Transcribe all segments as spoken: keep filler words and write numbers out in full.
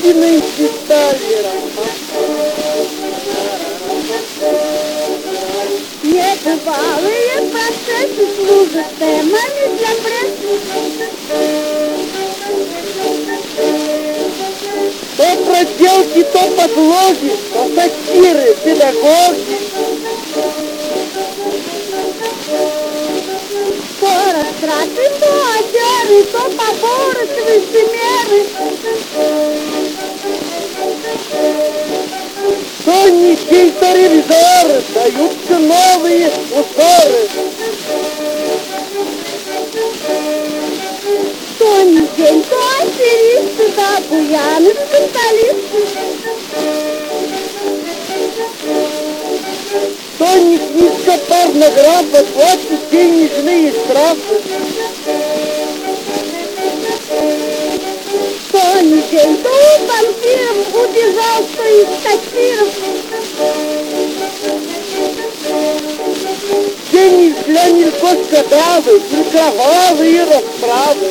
Девки нынче стали. Небывалые процессы служат темами для прессы. То проделки, то подлоги, то сатиры, педагоги. То растраты, то аферы, то поборы, свыше меры. То ничей, то ревизоры даются новые узоры. То не день, то аферисты, да буяны скандалисты. То не книжка порнографа, вот и денежные штрафы. То не день, то у банкиров убежал, кто из кассиров. День для мелькоскотавы, кровавые расправы.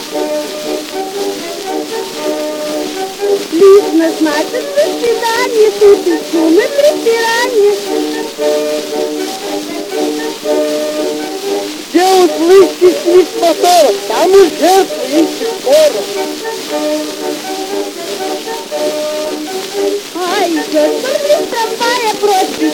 Лишь назначится свидание, тут и шум, и притирание. Где услышишь свист мотора, там и жертвы ищет скоро. А идет турбин трамвая прочь,